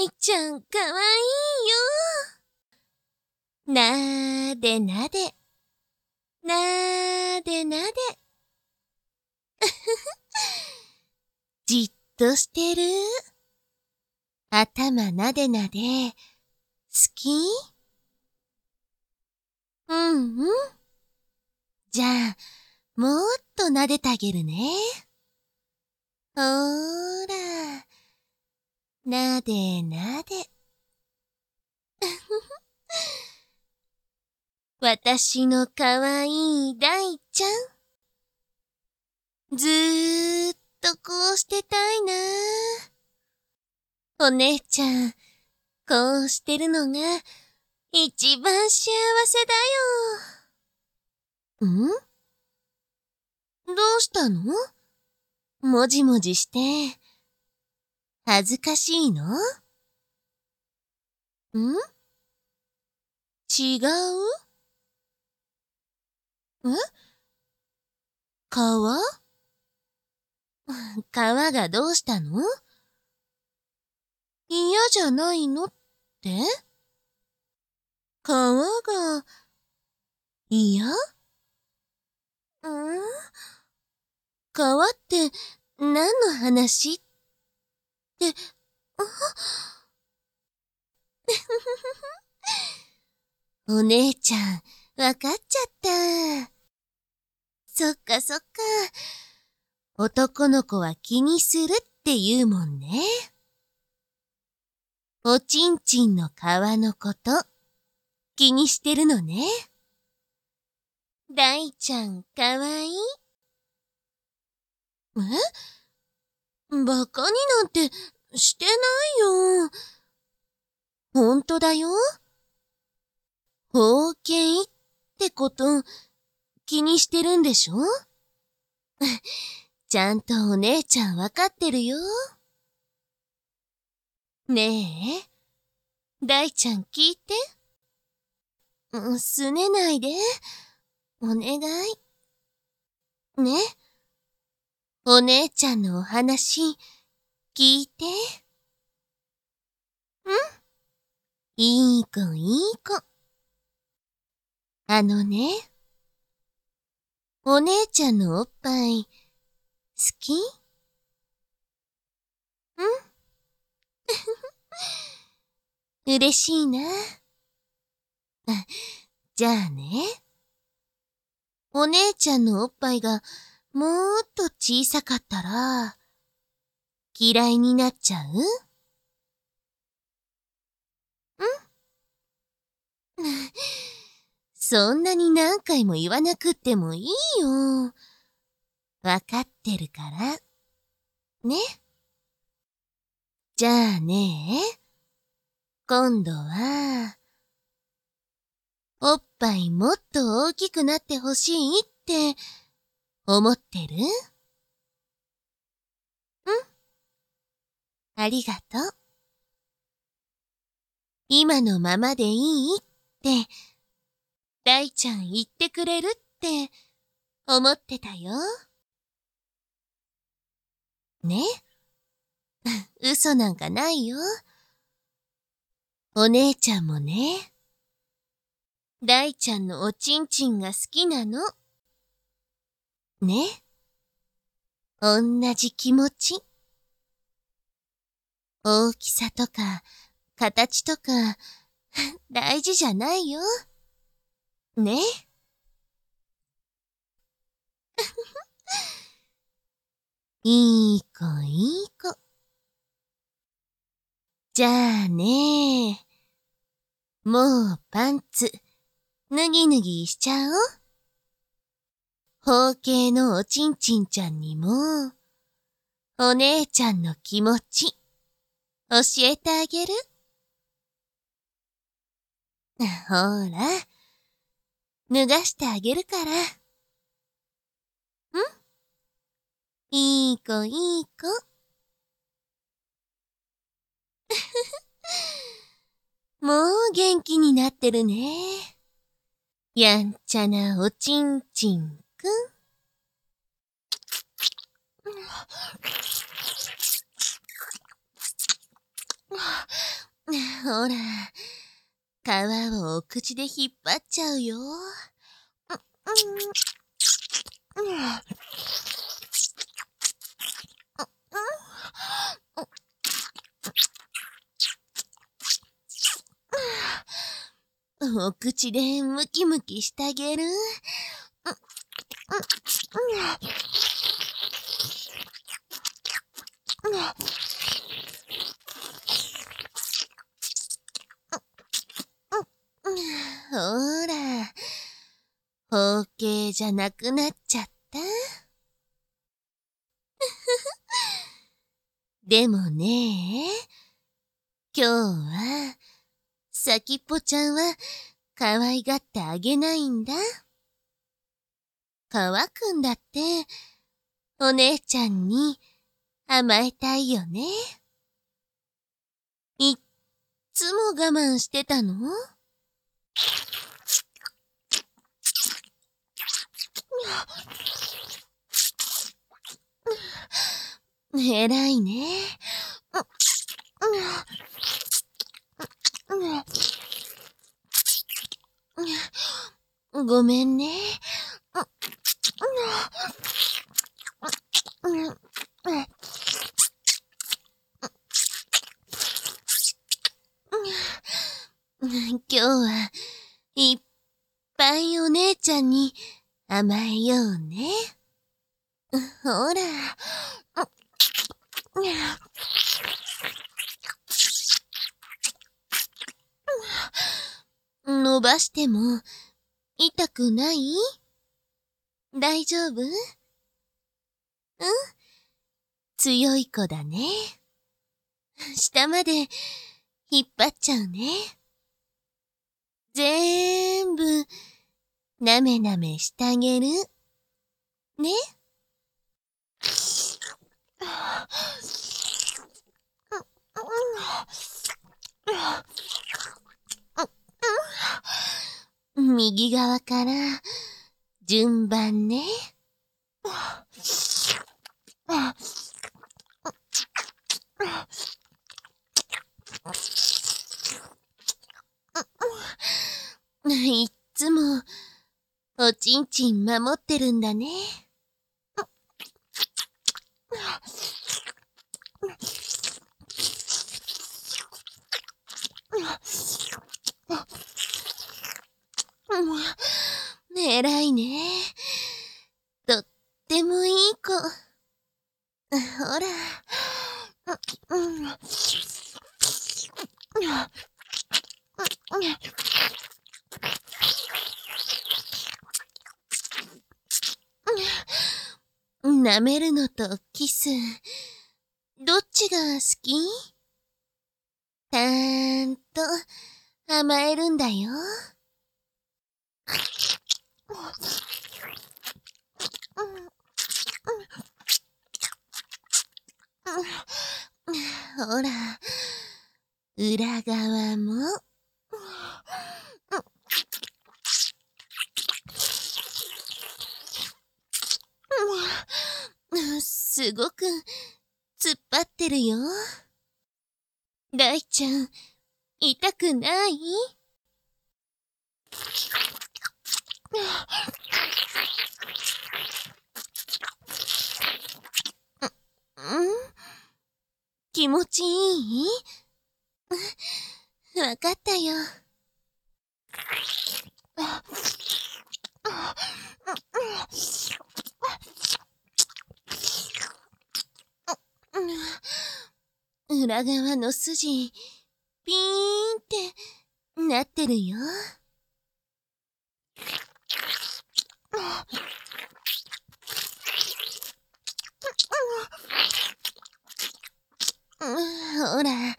大ちゃんかわいいよ。なーでなで、なーでなで。じっとしてる。頭なでなで、好き？うんうん。じゃあ、もっとなでてあげるね。ほーら、なでなで。私のかわいい大ちゃん。ずーっとこうしてたいな。お姉ちゃん、こうしてるのが一番幸せだよ。ん？どうしたの？もじもじして。恥ずかしいの？違う？皮？皮がどうしたの？嫌じゃないのって？皮が嫌？皮って何の話って、お姉ちゃん、わかっちゃった。そっかそっか。男の子は気にするって言うもんね。おちんちんの皮のこと、気にしてるのね。大ちゃん、かわいい。バカになんてしてないよ。ほんとだよ。包茎ってこと気にしてるんでしょ？ちゃんとお姉ちゃんわかってるよ。ねえ、大ちゃん聞いて。すねないで。お願い。ね。お姉ちゃんのお話、聞いて。いい子いい子。ね、お姉ちゃんのおっぱい、好き？嬉しいな。じゃあね、お姉ちゃんのおっぱいがもっと小さかったら、嫌いになっちゃう？そんなに何回も言わなくってもいいよ。わかってるから。ね。じゃあね、今度は、おっぱいもっと大きくなってほしいって思ってる？ありがとう。今のままでいいって、大ちゃん言ってくれるって思ってたよ。ね？嘘なんかないよ。お姉ちゃんもね、大ちゃんのおちんちんが好きなの。ね？おんなじ気持ち。大きさとか、形とか、大事じゃないよ。ね？いい子いい子。じゃあね、もうパンツ、脱ぎ脱ぎしちゃおう。包茎のおちんちんちゃんにも、お姉ちゃんの気持ち、教えてあげる。ほら、脱がしてあげるから。いい子いい子。もう元気になってるね。やんちゃなおちんちんくん。 ほら、皮をお口で引っ張っちゃうよ。お口でムキムキしてあげる。ほら、包茎じゃなくなっちゃった。でもね、今日は、先っぽちゃんは可愛がってあげないんだ。かわくんだって、お姉ちゃんに甘えたいよね。いっつも我慢してたの？偉いね。ごめんね。今日はいっぱいお姉ちゃんに甘えようね。ほら。伸ばしても痛くない？大丈夫？強い子だね。下まで引っ張っちゃうね。ぜーんぶなめなめしてあげる。ね。右側から順番ね。いっつもおちんちん守ってるんだね。偉いね。とってもいい子。ほら。舐めるのとキス、どっちが好き？たーんと甘えるんだよ。ほら、裏側も。すごく突っ張ってるよ。大ちゃん、痛くない？気持ちいい？わかったよ。裏側の筋、ピーンってなってるよ。ほら。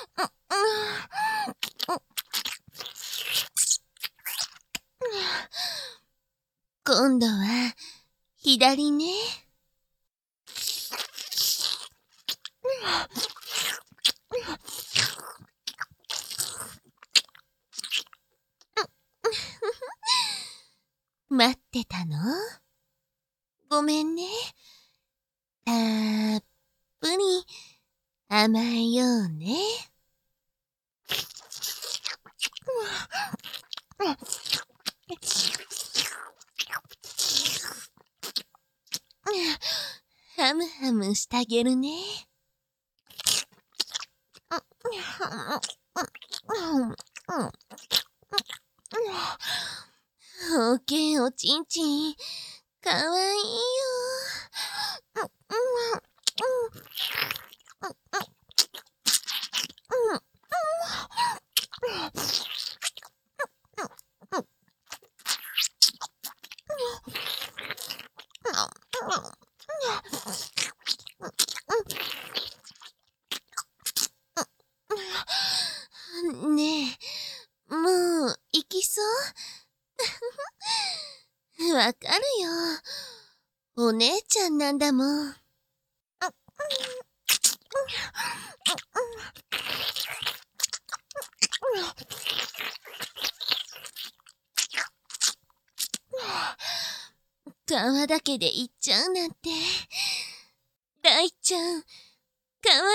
今度は左ね。待ってたの？ごめんね。たっぷり甘えようね。 ハムハムしてあげるね。おけんおちんちん、かわいいよ。ねえ、もう行きそう？わかるよ。お姉ちゃんなんだもん。皮だけで行っちゃうなんて。大ちゃん、かわいい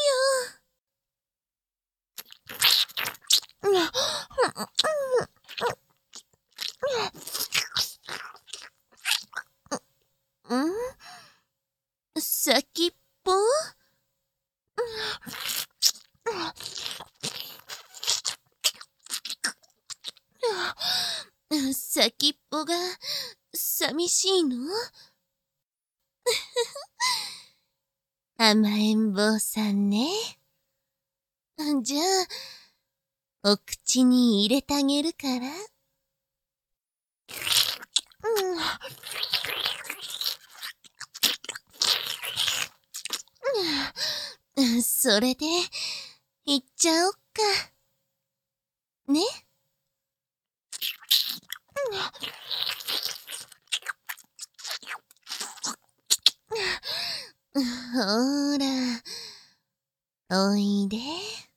よ。先っぽ？先っぽが寂しいの？甘えん坊さんね。じゃあ、お口に入れてあげるから。それで、行っちゃおっか。ね？ほら、おいで。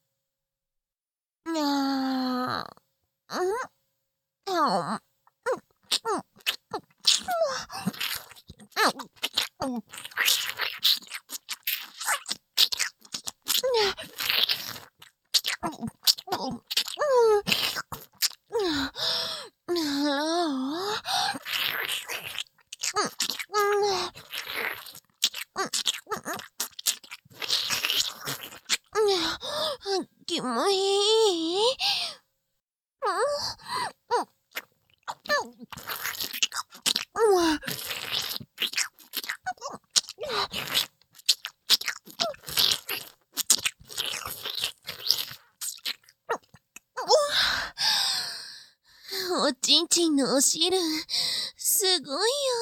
キモい？おちんちんのお汁、すごいよ。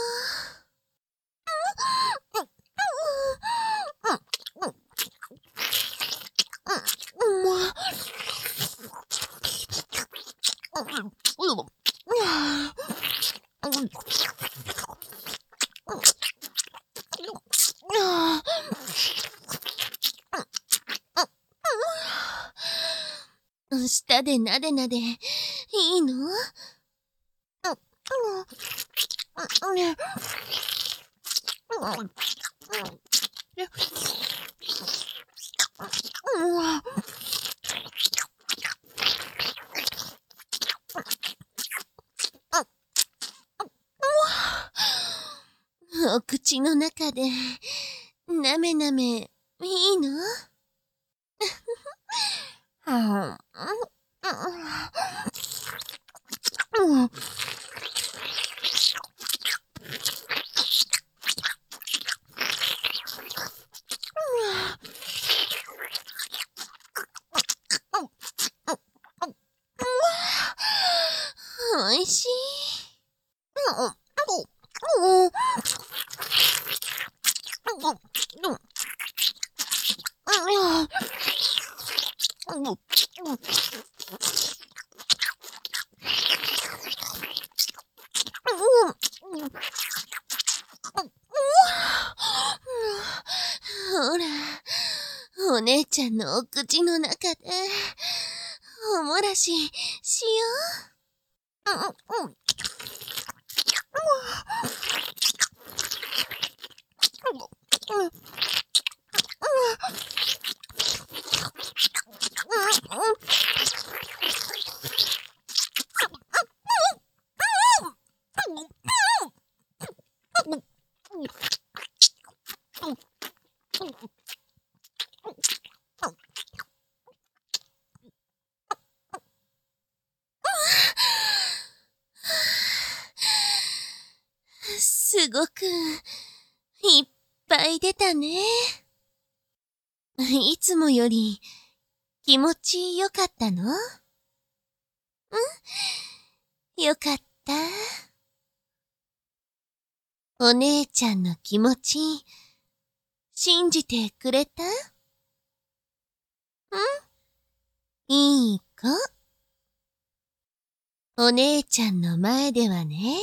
舌でなでなでいいの？お口の中でなめなめいいの？おいしい。ほら、お姉ちゃんのお口の中で、おもらししよう。 すごく、いっぱい出たね。いつもより、気持ちよかったの？よかった。お姉ちゃんの気持ち、信じてくれた？いい子。お姉ちゃんの前ではね、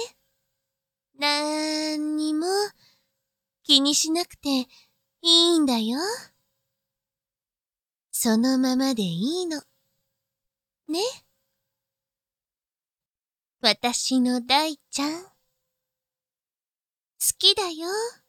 なんにも気にしなくていいんだよ。そのままでいいの。ね。私の大ちゃん。好きだよ。